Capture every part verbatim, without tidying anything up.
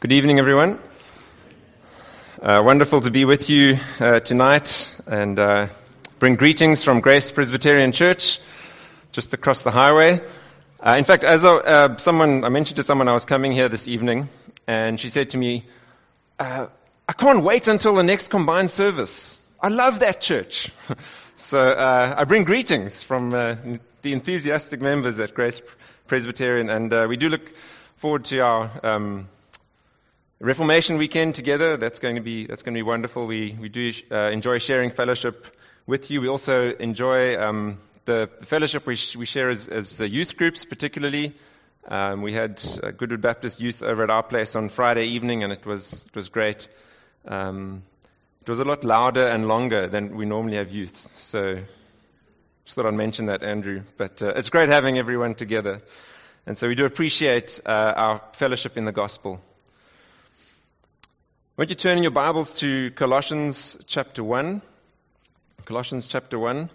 Good evening, everyone. Uh, wonderful to be with you uh, tonight and uh, bring greetings from Grace Presbyterian Church, just across the highway. Uh, in fact, as a, uh, someone I mentioned to someone I was coming here this evening, and she said to me, uh, "I can't wait until the next combined service. I love that church." so uh, I bring greetings from uh, the enthusiastic members at Grace Presbyterian, and uh, we do look forward to our Um, Reformation weekend together. That's going to be that's going to be wonderful. We we do uh, enjoy sharing fellowship with you. We also enjoy um, the, the fellowship we sh- we share as, as uh, youth groups, particularly. Um, we had uh, Goodwood Baptist Youth over at our place on Friday evening, and it was it was great. Um, it was a lot louder and longer than we normally have youth. So just thought I'd mention that, Andrew. But uh, it's great having everyone together, and so we do appreciate uh, our fellowship in the gospel. Won't you turn in your Bibles to Colossians chapter one? Colossians chapter one.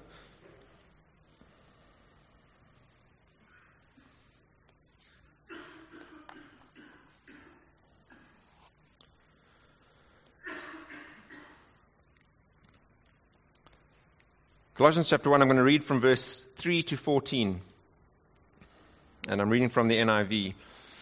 Colossians chapter one, I'm going to read from verse three to fourteen. And I'm reading from the N I V.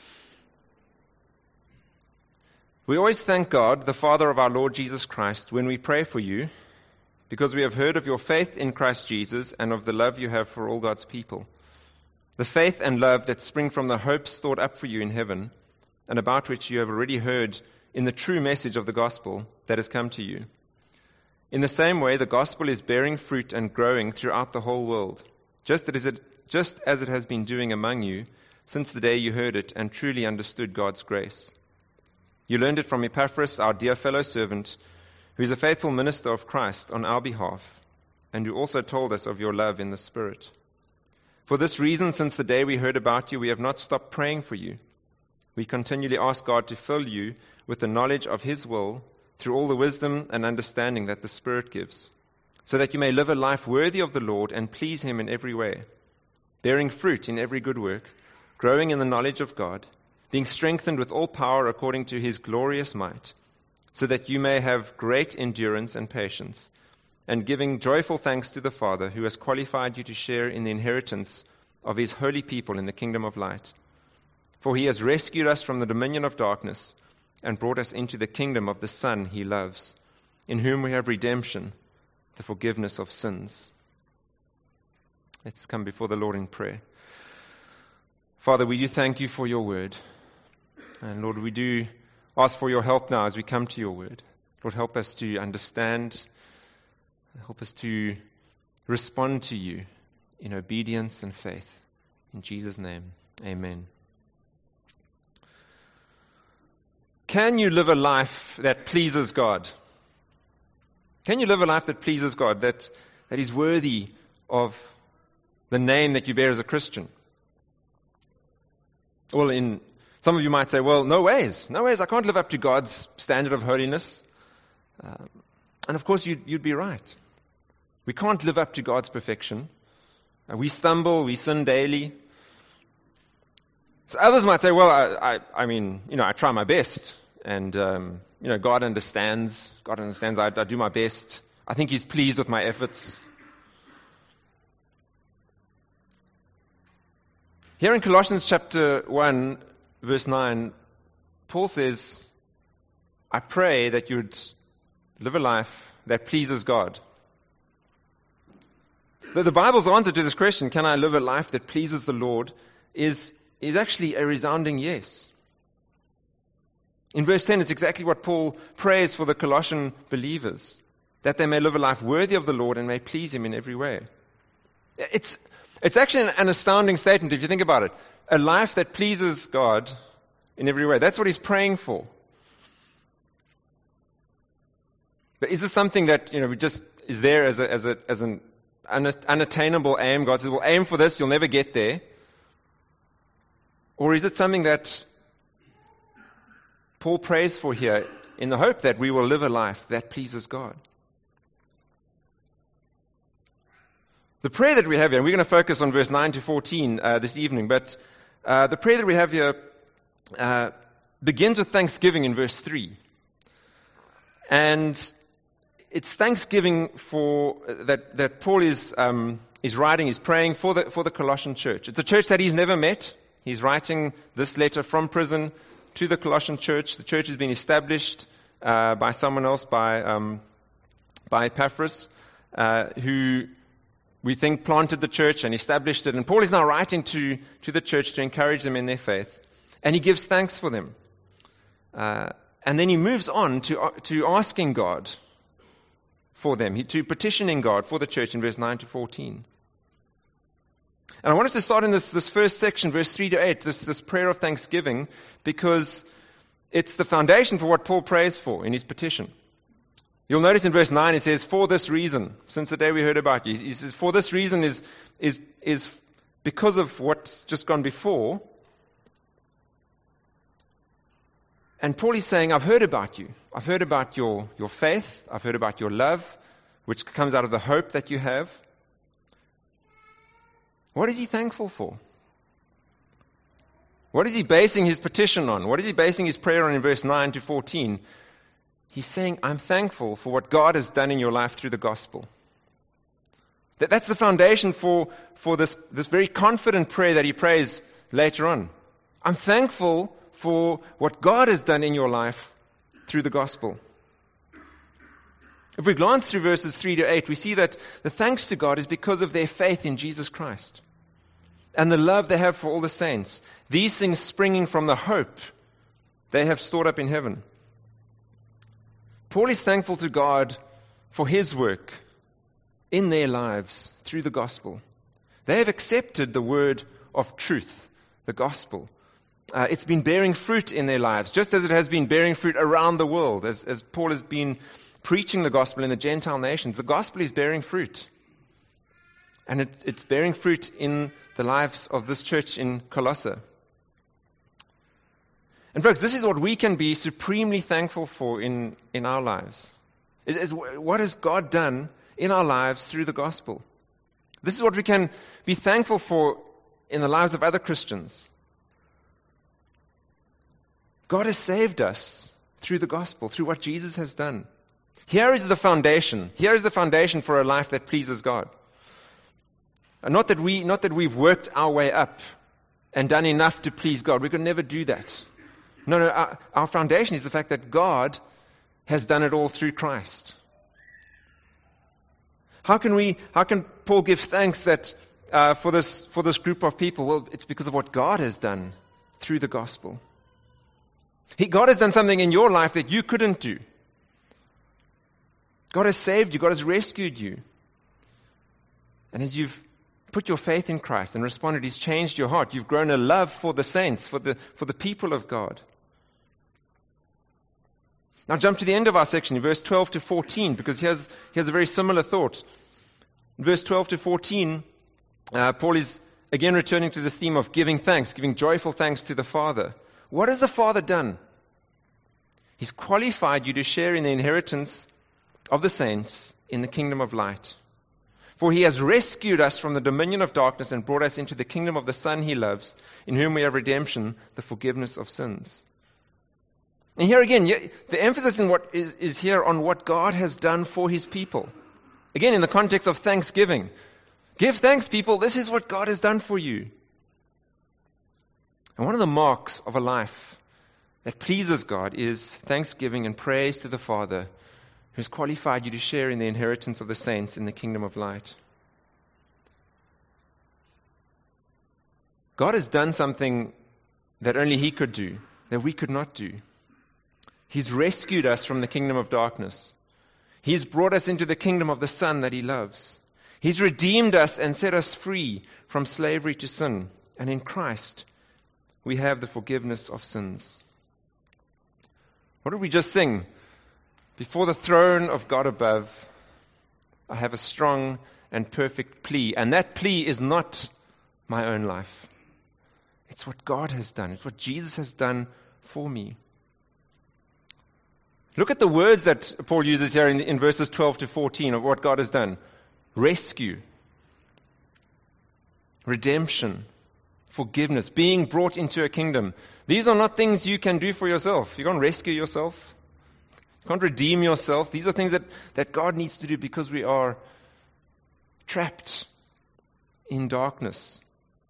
We always thank God, the Father of our Lord Jesus Christ, when we pray for you, because we have heard of your faith in Christ Jesus and of the love you have for all God's people. The faith and love that spring from the hope stored up for you in heaven, and about which you have already heard in the true message of the gospel that has come to you. In the same way, the gospel is bearing fruit and growing throughout the whole world, just as it, just as it has been doing among you since the day you heard it and truly understood God's grace. You learned it from Epaphras, our dear fellow servant, who is a faithful minister of Christ on our behalf, and who also told us of your love in the Spirit. For this reason, since the day we heard about you, we have not stopped praying for you. We continually ask God to fill you with the knowledge of His will through all the wisdom and understanding that the Spirit gives, so that you may live a life worthy of the Lord and please Him in every way, bearing fruit in every good work, growing in the knowledge of God, being strengthened with all power according to His glorious might, so that you may have great endurance and patience, and giving joyful thanks to the Father who has qualified you to share in the inheritance of His holy people in the kingdom of light. For He has rescued us from the dominion of darkness and brought us into the kingdom of the Son He loves, in whom we have redemption, the forgiveness of sins. Let's come before the Lord in prayer. Father, we do thank you for your word. And Lord, we do ask for your help now as we come to your word. Lord, help us to understand, help us to respond to you in obedience and faith. In Jesus' name, amen. Can you live a life that pleases God? Can you live a life that pleases God, that, that is worthy of the name that you bear as a Christian? Well, in some of you might say, well, no ways, no ways, I can't live up to God's standard of holiness. Um, and of course, you'd, you'd be right. We can't live up to God's perfection. Uh, we stumble, we sin daily. So others might say, well, I, I, I mean, you know, I try my best. And, um, you know, God understands. God understands I, I do my best. I think He's pleased with my efforts. Here in Colossians chapter one, verse nine, Paul says, I pray that you would live a life that pleases God. The, the Bible's answer to this question, can I live a life that pleases the Lord, is, is actually a resounding yes. In verse ten, it's exactly what Paul prays for the Colossian believers, that they may live a life worthy of the Lord and may please Him in every way. It's It's actually an astounding statement if you think about it. A life that pleases God in every way. That's what he's praying for. But is this something that, you know, just is there as a, as a, as an unattainable aim? God says, well, aim for this, you'll never get there. Or is it something that Paul prays for here in the hope that we will live a life that pleases God? The prayer that we have here, and we're going to focus on verse nine to fourteen uh, this evening, but uh, the prayer that we have here uh, begins with thanksgiving in verse three. And it's thanksgiving for that, that Paul is um, is writing, is praying for the for the Colossian church. It's a church that he's never met. He's writing this letter from prison to the Colossian church. The church has been established uh, by someone else, by um, by Epaphras, uh, who we think planted the church and established it. And Paul is now writing to to the church to encourage them in their faith, and he gives thanks for them. Uh, And then he moves on to, uh, to asking God for them, he, to petitioning God for the church in verse nine to fourteen. And I want us to start in this, this first section, verse three to eight, this, this prayer of thanksgiving, because it's the foundation for what Paul prays for in his petition. You'll notice in verse nine it says, for this reason, since the day we heard about you. He says, for this reason is, is, is because of what's just gone before. And Paul is saying, I've heard about you. I've heard about your, your faith. I've heard about your love, which comes out of the hope that you have. What is he thankful for? What is he basing his petition on? What is he basing his prayer on in verse nine to fourteen? He's saying, I'm thankful for what God has done in your life through the gospel. That, that's the foundation for, for this, this very confident prayer that he prays later on. I'm thankful for what God has done in your life through the gospel. If we glance through verses three to eight, we see that the thanks to God is because of their faith in Jesus Christ and the love they have for all the saints. These things springing from the hope they have stored up in heaven. Paul is thankful to God for his work in their lives through the gospel. They have accepted the word of truth, the gospel. Uh, it's been bearing fruit in their lives, just as it has been bearing fruit around the world. As, as Paul has been preaching the gospel in the Gentile nations, the gospel is bearing fruit. And it, it's bearing fruit in the lives of this church in Colossae. And folks, this is what we can be supremely thankful for in, in our lives. Is, is what has God done in our lives through the gospel? This is what we can be thankful for in the lives of other Christians. God has saved us through the gospel, through what Jesus has done. Here is the foundation. Here is the foundation for a life that pleases God. And not that we, not that we've worked our way up and done enough to please God. We could never do that. No, no. Our, our foundation is the fact that God has done it all through Christ. How can we? How can Paul give thanks that uh, for this for this group of people? Well, it's because of what God has done through the gospel. He, God has done something in your life that you couldn't do. God has saved you. God has rescued you. And as you've put your faith in Christ and responded, He's changed your heart. You've grown a love for the saints, for the, for the people of God. Now jump to the end of our section, in verse twelve to fourteen, because he has, he has a very similar thought. In verse twelve to fourteen, uh, Paul is again returning to this theme of giving thanks, giving joyful thanks to the Father. What has the Father done? He's qualified you to share in the inheritance of the saints in the kingdom of light. For He has rescued us from the dominion of darkness and brought us into the kingdom of the Son He loves, in whom we have redemption, the forgiveness of sins. And here again, the emphasis in what is, is here on what God has done for His people. Again, in the context of thanksgiving. Give thanks, people. This is what God has done for you. And one of the marks of a life that pleases God is thanksgiving and praise to the Father, who has qualified you to share in the inheritance of the saints in the kingdom of light. God has done something that only He could do, that we could not do. He's rescued us from the kingdom of darkness. He's brought us into the kingdom of the Son that He loves. He's redeemed us and set us free from slavery to sin. And in Christ, we have the forgiveness of sins. What did we just sing? Before the throne of God above, I have a strong and perfect plea. And that plea is not my own life. It's what God has done. It's what Jesus has done for me. Look at the words that Paul uses here in, in verses twelve to fourteen of what God has done. Rescue. Redemption. forgiveness, being brought into a kingdom. These are not things you can do for yourself. You can't rescue yourself. You can't redeem yourself. These are things that, that God needs to do because we are trapped in darkness.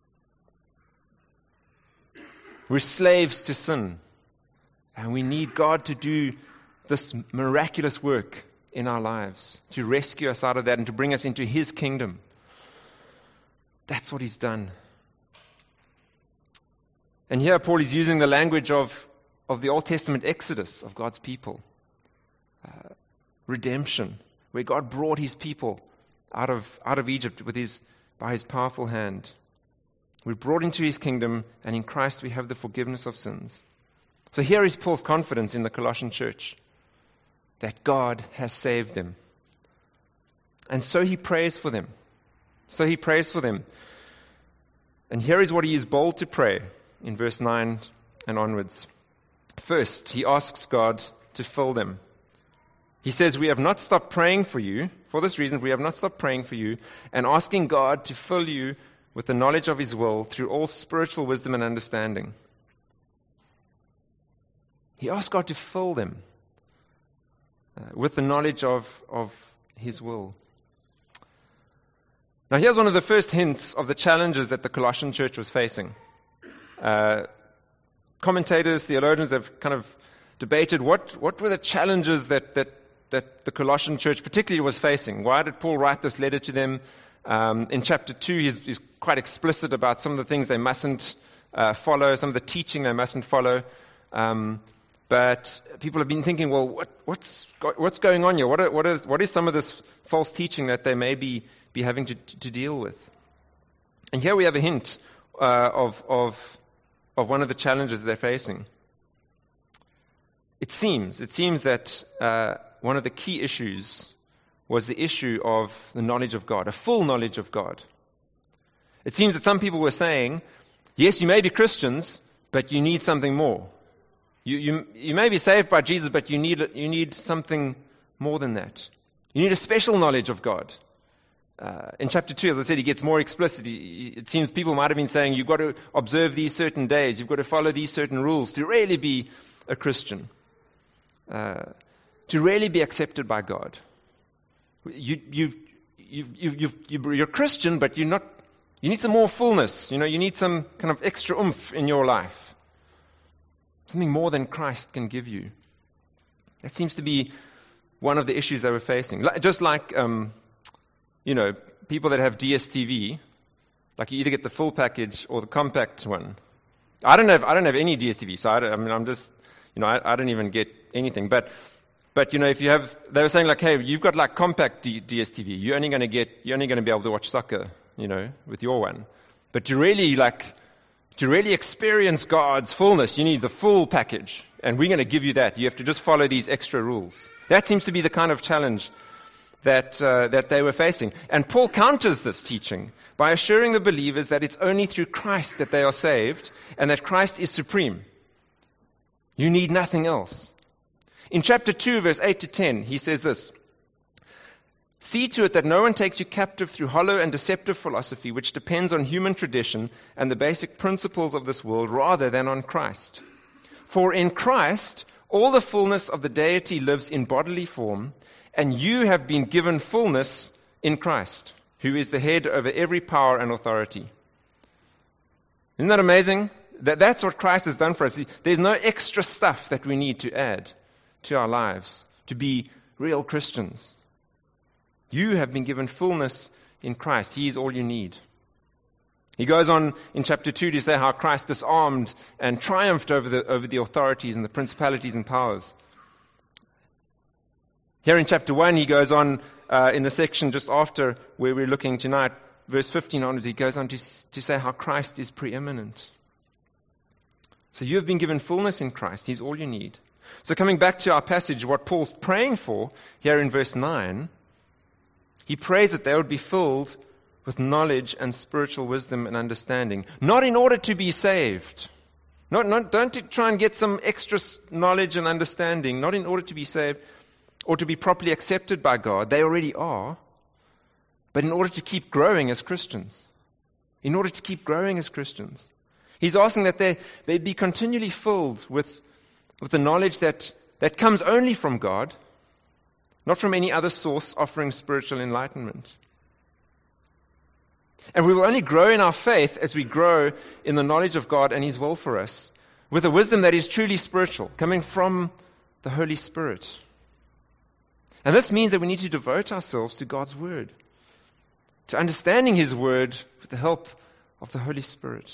We're slaves to sin. And we need God to do this miraculous work in our lives, to rescue us out of that and to bring us into His kingdom. That's what He's done. And here Paul is using the language of, of the Old Testament Exodus of God's people. Uh, redemption, where God brought His people out of, out of Egypt with his, by His powerful hand. We're brought into His kingdom, and in Christ we have the forgiveness of sins. So here is Paul's confidence in the Colossian church, that God has saved them. And so he prays for them. So he prays for them. And here is what he is bold to pray in verse nine and onwards. First, he asks God to fill them. He says, we have not stopped praying for you. For this reason, we have not stopped praying for you and asking God to fill you with the knowledge of His will through all spiritual wisdom and understanding. He asked God to fill them uh, with the knowledge of, of His will. Now here's one of the first hints of the challenges that the Colossian church was facing. Uh, commentators, theologians have kind of debated what, what were the challenges that, that, that the Colossian church particularly was facing. Why did Paul write this letter to them? Um, in chapter two, he's, he's quite explicit about some of the things they mustn't uh, follow, some of the teaching they mustn't follow. Um, but people have been thinking, well, what, what's what's going on here? What are, what, are, what is some of this false teaching that they may be, be having to, to deal with? And here we have a hint uh, of, of, of one of the challenges they're facing. It seems, it seems that uh, one of the key issues was the issue of the knowledge of God, a full knowledge of God. It seems that some people were saying, yes, you may be Christians, but you need something more. You, you, you may be saved by Jesus, but you need, you need something more than that. You need a special knowledge of God. Uh, in chapter two, as I said, he gets more explicit. He, it seems people might have been saying, you've got to observe these certain days, you've got to follow these certain rules to really be a Christian, uh, to really be accepted by God. You, you, you, you, you, you're a Christian, but you're not. You need some more fullness. You know, you need some kind of extra oomph in your life. Something more than Christ can give you. That seems to be one of the issues they were facing. Just like, um, you know, people that have D S T V, like you either get the full package or the compact one. I don't have, I don't have any D S T V, so I, don't, I mean, I'm just, you know, I, I don't even get anything. But, but you know, if you have, they were saying like, hey, you've got like compact D- DSTV. You're only going to get, you're only going to be able to watch soccer, you know, with your one. But to really like, to really experience God's fullness, you need the full package. And we're going to give you that. You have to just follow these extra rules. That seems to be the kind of challenge that uh, that they were facing. And Paul counters this teaching by assuring the believers that it's only through Christ that they are saved and that Christ is supreme. You need nothing else. In chapter two, verse eight to ten, he says this: see to it that no one takes you captive through hollow and deceptive philosophy, which depends on human tradition and the basic principles of this world rather than on Christ. For in Christ, all the fullness of the deity lives in bodily form, and you have been given fullness in Christ, who is the head over every power and authority. Isn't that amazing? That, that's what Christ has done for us. There's no extra stuff that we need to add to our lives to be real Christians. You have been given fullness in Christ. He is all you need. He goes on in chapter two to say how Christ disarmed and triumphed over the, over the authorities and the principalities and powers. Here in chapter one, he goes on uh, in the section just after where we're looking tonight, verse fifteen onwards, he goes on to, to say how Christ is preeminent. So you have been given fullness in Christ. He's all you need. So coming back to our passage, what Paul's praying for here in verse nine, he prays that they would be filled with knowledge and spiritual wisdom and understanding, not in order to be saved. Not, not, don't to try and get some extra knowledge and understanding, not in order to be saved or to be properly accepted by God. They already are. But in order to keep growing as Christians. in order to keep growing as Christians. He's asking that they, they be continually filled with, with the knowledge that, that comes only from God, not from any other source offering spiritual enlightenment. And we will only grow in our faith as we grow in the knowledge of God and His will for us, with a wisdom that is truly spiritual, coming from the Holy Spirit. And this means that we need to devote ourselves to God's Word, to understanding His Word with the help of the Holy Spirit.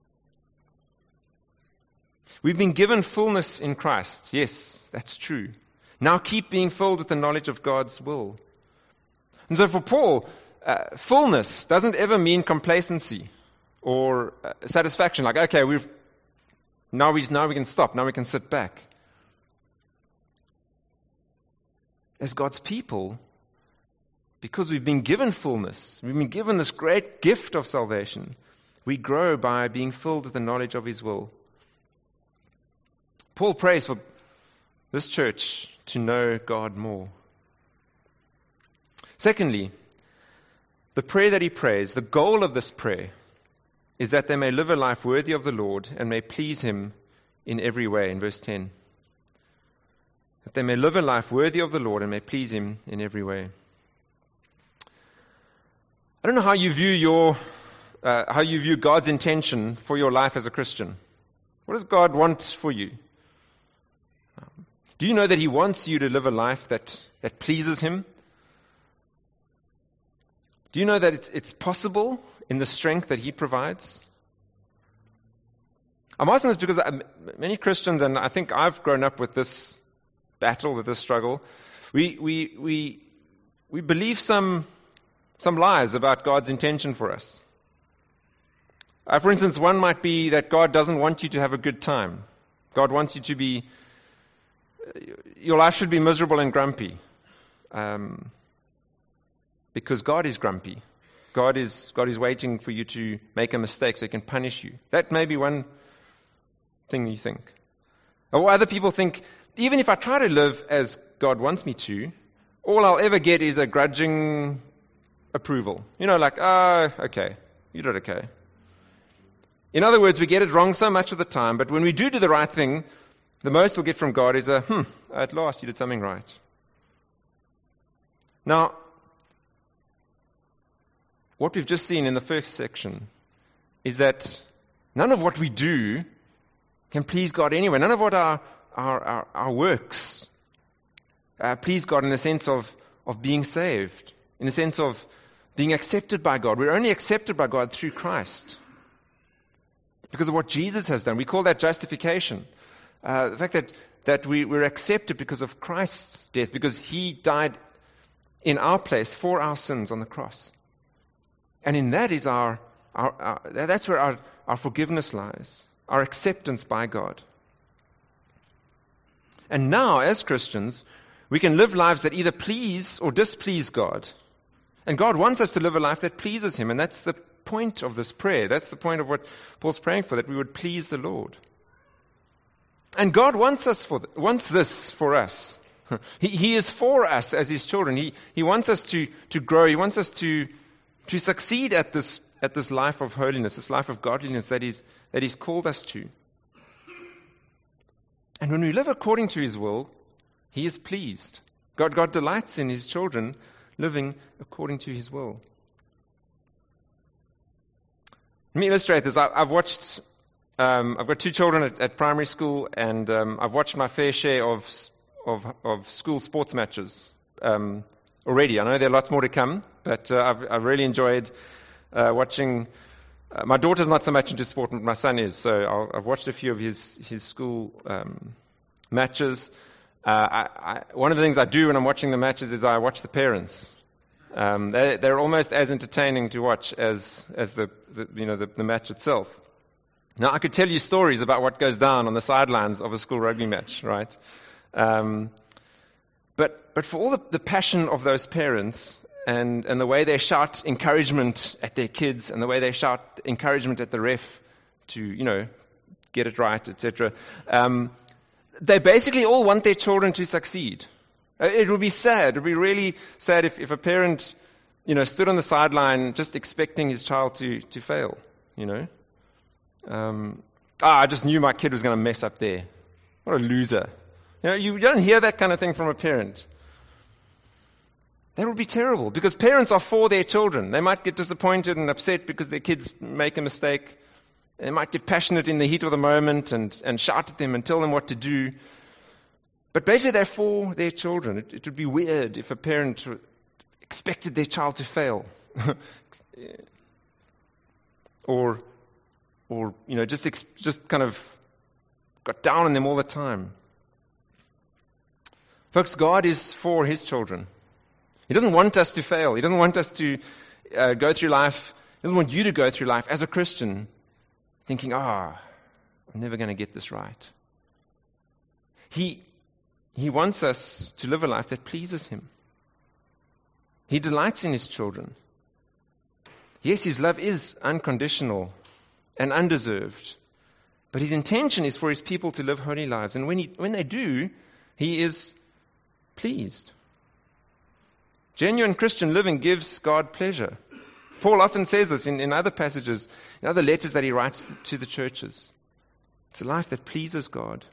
We've been given fullness in Christ. Yes, that's true. Now keep being filled with the knowledge of God's will. And so for Paul, uh, fullness doesn't ever mean complacency or uh, satisfaction. Like, okay, we've now we now we can stop. Now we can sit back. As God's people, because we've been given fullness, we've been given this great gift of salvation, we grow by being filled with the knowledge of His will. Paul prays for this church to know God more. Secondly, the prayer that he prays, the goal of this prayer, is that they may live a life worthy of the Lord and may please Him in every way, in verse ten. That they may live a life worthy of the Lord and may please Him in every way. I don't know how you view your, uh, how you view God's intention for your life as a Christian. What does God want for you? Um, do you know that He wants you to live a life that, that pleases Him? Do you know that it's, it's possible in the strength that He provides? I'm asking this because I, many Christians, and I think I've grown up with this battle, with this struggle, we we we we believe some some lies about God's intention for us. Uh, for instance, one might be that God doesn't want you to have a good time. God wants you to be, your life should be miserable and grumpy. Um, because God is grumpy. God is God is waiting for you to make a mistake so He can punish you. That may be one thing you think. Or other people think, even if I try to live as God wants me to, all I'll ever get is a grudging approval. You know, like, oh, okay, you did okay. In other words, we get it wrong so much of the time, but when we do do the right thing, the most we'll get from God is a, hmm, at last you did something right. Now, what we've just seen in the first section is that none of what we do can please God anyway. None of what our our, our, our works uh, please God in the sense of, of being saved, in the sense of being accepted by God. We're only accepted by God through Christ because of what Jesus has done. We call that justification. Uh, the fact that, that we, we're accepted because of Christ's death, because He died in our place for our sins on the cross. And in that is our, our, our that's where our, our forgiveness lies, our acceptance by God. And now, as Christians, we can live lives that either please or displease God. And God wants us to live a life that pleases Him, and that's the point of this prayer. That's the point of what Paul's praying for, that we would please the Lord. And God wants us for wants this for us. He, he is for us as His children. He, he wants us to, to grow. He wants us to, to succeed at this at this life of holiness, this life of godliness that He's that He's called us to. And when we live according to His will, He is pleased. God, God delights in His children living according to His will. Let me illustrate this. I, I've watched, um, I've got two children at, at primary school, and um, I've watched my fair share of of, of school sports matches um, already. I know there are lots more to come, but uh, I've, I've really enjoyed uh, watching. Uh, my daughter's not so much into sport, but my son is. So I'll, I've watched a few of his his school um, matches. Uh, I, I, one of the things I do when I'm watching the matches is I watch the parents. Um, they, they're almost as entertaining to watch as as the, the you know the, the match itself. Now I could tell you stories about what goes down on the sidelines of a school rugby match, right? Um, but but for all the, the passion of those parents and and the way they shout encouragement at their kids and the way they shout encouragement at the ref to you know get it right, et cetera. Um, they basically all want their children to succeed. It would be sad. It would be really sad if, if a parent you know, stood on the sideline just expecting his child to, to fail, you know. Um, ah, I just knew my kid was going to mess up there. What a loser. You know, you don't hear that kind of thing from a parent. That would be terrible, because parents are for their children. They might get disappointed and upset because their kids make a mistake. They might get passionate in the heat of the moment and, and shout at them and tell them what to do. But basically they're for their children. It, it would be weird if a parent expected their child to fail. or, or you know, just ex- just kind of got down on them all the time. Folks, God is for his children. He doesn't want us to fail. He doesn't want us to uh, go through life. He doesn't want you to go through life as a Christian thinking, ah, oh, I'm never going to get this right. He, he wants us to live a life that pleases him. He delights in his children. Yes, his love is unconditional and undeserved, but his intention is for his people to live holy lives. And when, he, when they do, he is pleased. Genuine Christian living gives God pleasure. Paul often says this in, in other passages, in other letters that he writes to the churches. It's a life that pleases God.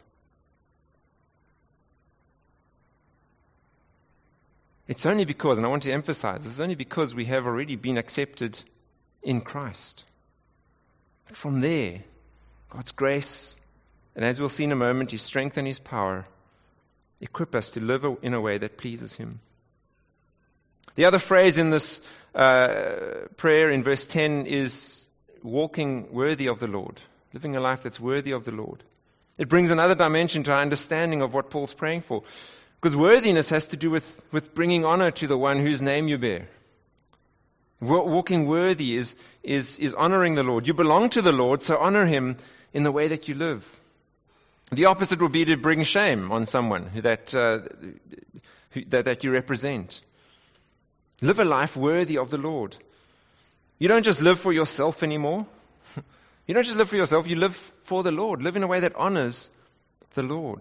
It's only because, and I want to emphasize, it's only because we have already been accepted in Christ. But from there, God's grace, and as we'll see in a moment, his strength and his power, equip us to live in a way that pleases him. The other phrase in this uh, prayer in verse ten is walking worthy of the Lord, living a life that's worthy of the Lord. It brings another dimension to our understanding of what Paul's praying for, because worthiness has to do with, with bringing honor to the one whose name you bear. Walking worthy is, is, is honoring the Lord. You belong to the Lord, so honor him in the way that you live. The opposite would be to bring shame on someone that, uh, who, that, that you represent. Live a life worthy of the Lord. You don't just live for yourself anymore. You don't just live for yourself, you live for the Lord. Live in a way that honors the Lord.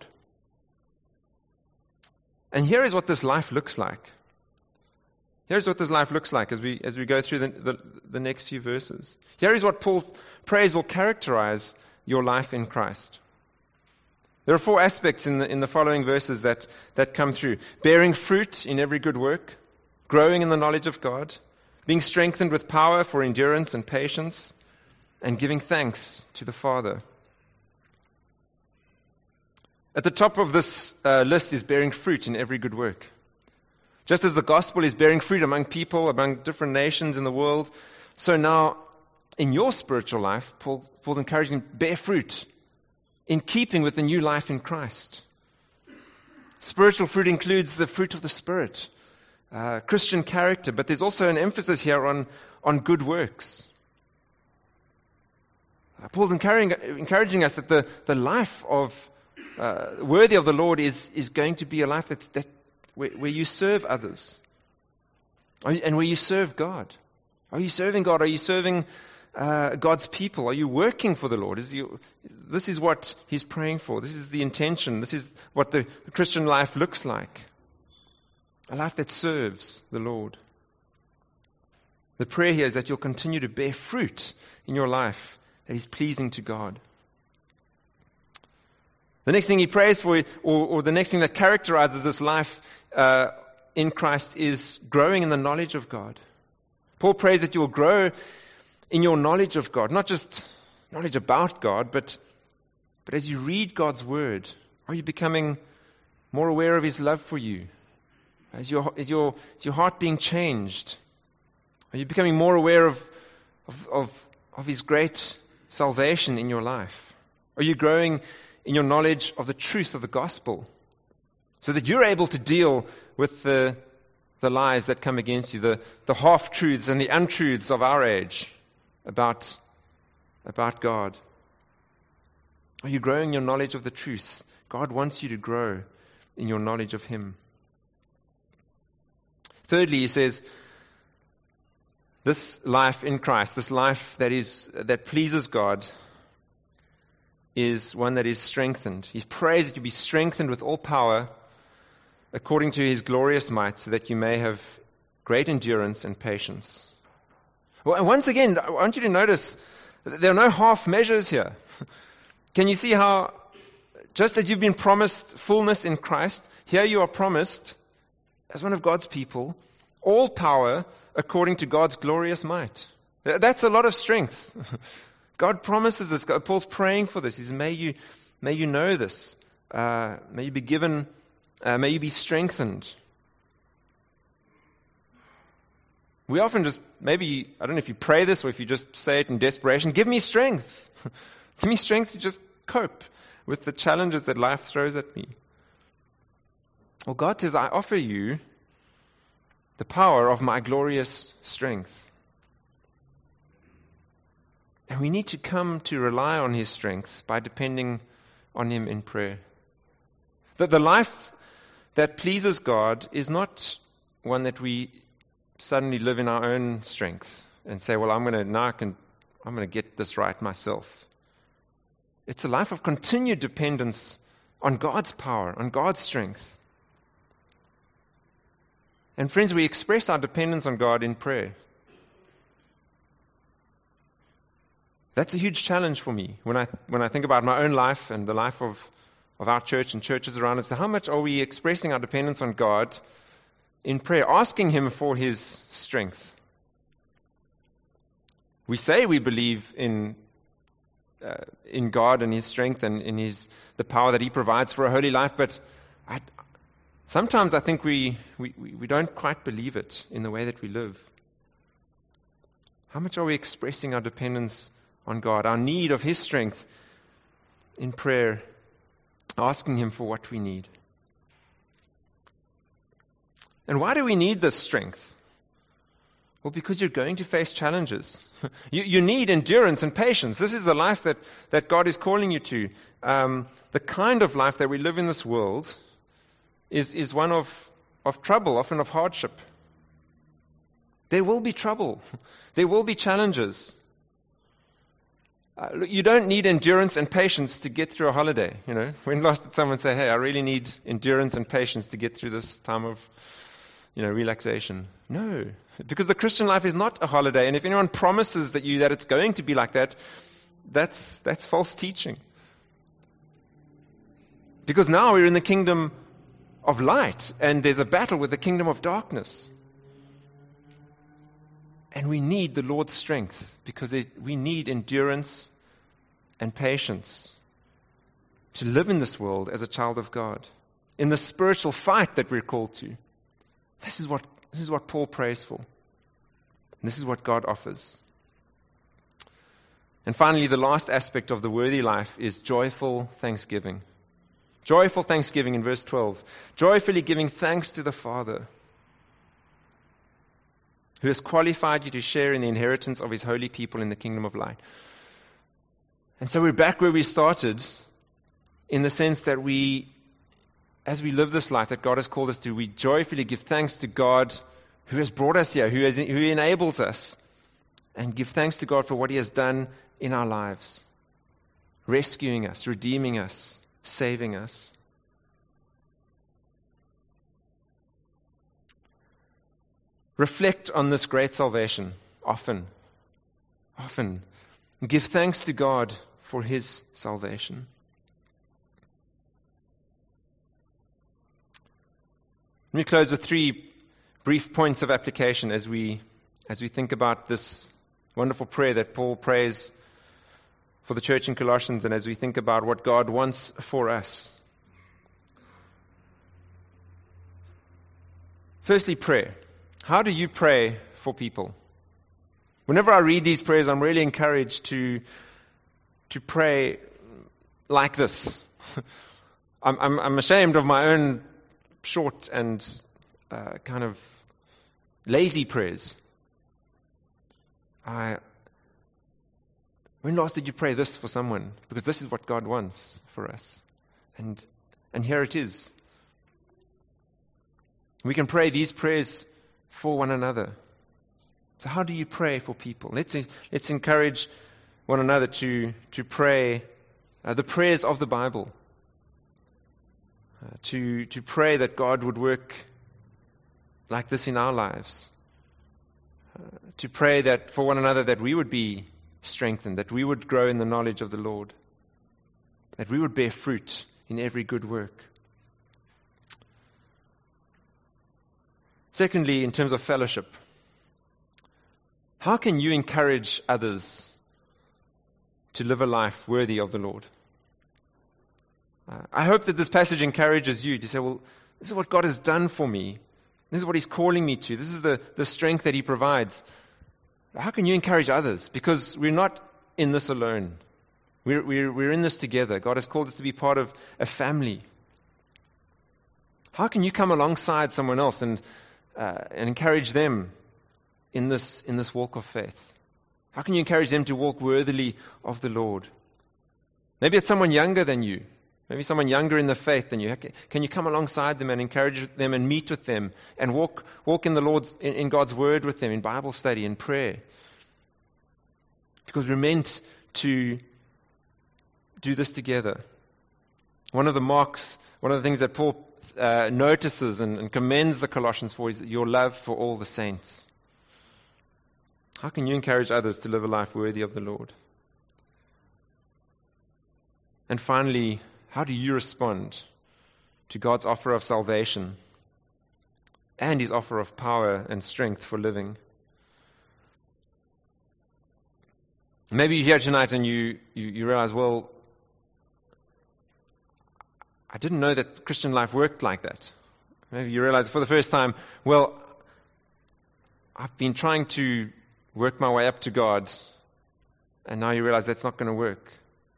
And here is what this life looks like. Here's what this life looks like as we as we go through the, the, the next few verses. Here is what Paul prays will characterize your life in Christ. There are four aspects in the in the following verses that, that come through. Bearing fruit in every good work, growing in the knowledge of God, being strengthened with power for endurance and patience, and giving thanks to the Father. At the top of this uh, list is bearing fruit in every good work. Just as the gospel is bearing fruit among people, among different nations in the world, so now in your spiritual life, Paul, Paul's encouraging you to bear fruit in keeping with the new life in Christ. Spiritual fruit includes the fruit of the Spirit, uh, Christian character, but there's also an emphasis here on, on good works. Uh, Paul's encouraging, encouraging us that the, the life of uh, worthy of the Lord is, is going to be a life that's, that where, where you serve others and where you serve God. Are you serving God? Are you serving uh, God's people? Are you working for the Lord? Is you, this is what he's praying for. This is the intention. This is what the Christian life looks like. A life that serves the Lord. The prayer here is that you'll continue to bear fruit in your life that is pleasing to God. The next thing he prays for, or, or the next thing that characterizes this life uh, in Christ is growing in the knowledge of God. Paul prays that you will grow in your knowledge of God, not just knowledge about God, but, but as you read God's word, are you becoming more aware of his love for you? Is your, is your, is your heart being changed? Are you becoming more aware of, of, of, of his great salvation in your life? Are you growing in your knowledge of the truth of the gospel so that you're able to deal with the, the lies that come against you, the, the half-truths and the untruths of our age about, about God? Are you growing your knowledge of the truth? God wants you to grow in your knowledge of him. Thirdly, he says, this life in Christ, this life that is that pleases God, is one that is strengthened. He prays that you be strengthened with all power according to his glorious might, so that you may have great endurance and patience. Well, and once again, I want you to notice that there are no half measures here. Can you see how, just as you've been promised fullness in Christ, here you are promised, as one of God's people, all power according to God's glorious might. That's a lot of strength. God promises this. Paul's praying for this. He says, may you, may you know this. Uh, may you be given, uh, may you be strengthened. We often just, maybe, I don't know if you pray this or if you just say it in desperation, give me strength. Give me strength to just cope with the challenges that life throws at me. Well, God says, I offer you the power of my glorious strength. And we need to come to rely on His strength by depending on Him in prayer. That the life that pleases God is not one that we suddenly live in our own strength and say, well, I'm going to, now I can, I'm going to get this right myself. It's a life of continued dependence on God's power, on God's strength. And friends, we express our dependence on God in prayer. That's a huge challenge for me when I when I think about my own life and the life of, of our church and churches around us. How much are we expressing our dependence on God in prayer, asking Him for His strength? We say we believe in uh, in God and His strength and in His the power that He provides for a holy life, but I, sometimes I think we, we, we don't quite believe it in the way that we live. How much are we expressing our dependence on God, our need of His strength in prayer, asking Him for what we need? And why do we need this strength? Well, because you're going to face challenges. you, you need endurance and patience. This is the life that, that God is calling you to. Um, the kind of life that we live in this world is, is one of, of trouble, often of hardship. There will be trouble. There will be challenges. Uh, look, you don't need endurance and patience to get through a holiday. You know, when last did someone say, "Hey, I really need endurance and patience to get through this time of, you know, relaxation"? No, because the Christian life is not a holiday. And if anyone promises that you that it's going to be like that, that's that's false teaching. Because now we're in the kingdom of light, and there's a battle with the kingdom of darkness. And we need the Lord's strength because it, we need endurance and patience to live in this world as a child of God, in the spiritual fight that we're called to. This is what this is what Paul prays for. And this is what God offers. And finally, the last aspect of the worthy life is joyful thanksgiving. Joyful thanksgiving in verse twelve. Joyfully giving thanks to the Father, who has qualified you to share in the inheritance of His holy people in the kingdom of light. And so we're back where we started, in the sense that we, as we live this life that God has called us to, we joyfully give thanks to God who has brought us here, who, has, who enables us, and give thanks to God for what He has done in our lives, rescuing us, redeeming us, saving us. Reflect on this great salvation often, often. Give thanks to God for His salvation. Let me close with three brief points of application as we as we think about this wonderful prayer that Paul prays for the church in Colossians, and as we think about what God wants for us. Firstly, prayer. How do you pray for people? Whenever I read these prayers, I'm really encouraged to, to pray like this. I'm, I'm, I'm ashamed of my own short and uh, kind of lazy prayers. I, when last did you pray this for someone? Because this is what God wants for us. And, and here it is. We can pray these prayers for one another. So how do you pray for people? Let's let's encourage one another to to pray uh, the prayers of the Bible. Uh, to to pray that God would work like this in our lives, to pray that for one another that we would be strengthened, that we would grow in the knowledge of the Lord, that we would bear fruit in every good work. Secondly, in terms of fellowship, how can you encourage others to live a life worthy of the Lord? Uh, I hope that this passage encourages you to say, well, this is what God has done for me. This is what He's calling me to. This is the, the strength that He provides. How can you encourage others? Because we're not in this alone. We're, we're, we're in this together. God has called us to be part of a family. How can you come alongside someone else and, uh, and encourage them in this, in this walk of faith? How can you encourage them to walk worthily of the Lord? Maybe it's someone younger than you. Maybe someone younger in the faith than you. Can you come alongside them and encourage them and meet with them and walk walk in the Lord's in, in God's Word with them, in Bible study, in prayer? Because we're meant to do this together. One of the marks, one of the things that Paul uh, notices and, and commends the Colossians for is your love for all the saints. How can you encourage others to live a life worthy of the Lord? And finally, how do you respond to God's offer of salvation and His offer of power and strength for living? Maybe you're here tonight and you, you, you realize, well, I didn't know that Christian life worked like that. Maybe you realize for the first time, well, I've been trying to work my way up to God, and now you realize that's not going to work.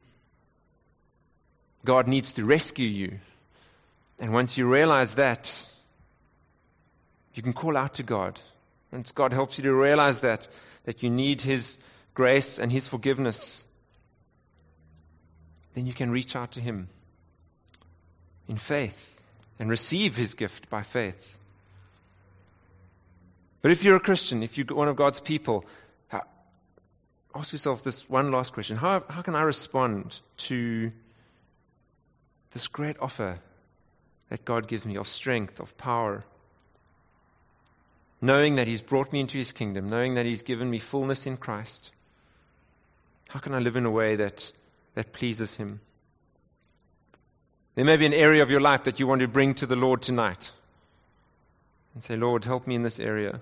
God needs to rescue you. And once you realize that, you can call out to God. Once God helps you to realize that, that you need His grace and His forgiveness, then you can reach out to Him in faith and receive His gift by faith. But if you're a Christian, if you're one of God's people, how, ask yourself this one last question. How, how can I respond to this great offer that God gives me of strength, of power, knowing that He's brought me into His kingdom, knowing that He's given me fullness in Christ? How can I live in a way that, that pleases Him? There may be an area of your life that you want to bring to the Lord tonight and say, Lord, help me in this area.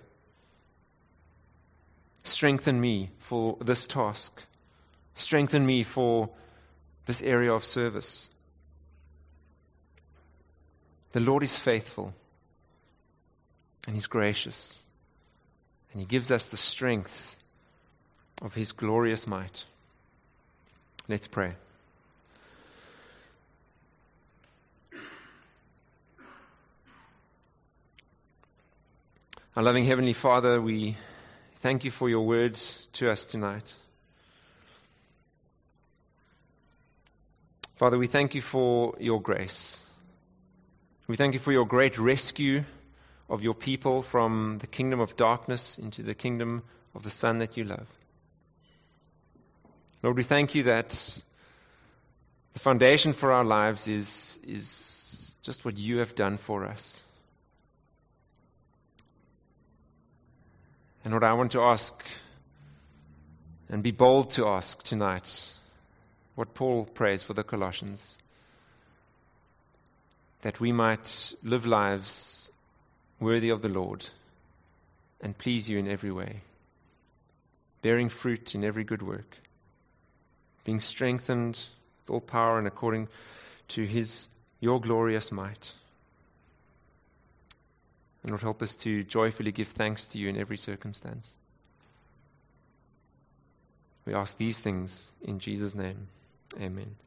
Strengthen me for this task. Strengthen me for this area of service. The Lord is faithful and He's gracious, and He gives us the strength of His glorious might. Let's pray. Our loving Heavenly Father, we thank You for Your word to us tonight. Father, we thank You for Your grace. We thank You for Your great rescue of Your people from the kingdom of darkness into the kingdom of the Son that You love. Lord, we thank You that the foundation for our lives is, is just what You have done for us. And Lord, I want to ask and be bold to ask tonight what Paul prays for the Colossians, that we might live lives worthy of the Lord and please You in every way, bearing fruit in every good work, being strengthened with all power and according to His Your glorious might. And Lord, help us to joyfully give thanks to You in every circumstance. We ask these things in Jesus' name. Amen.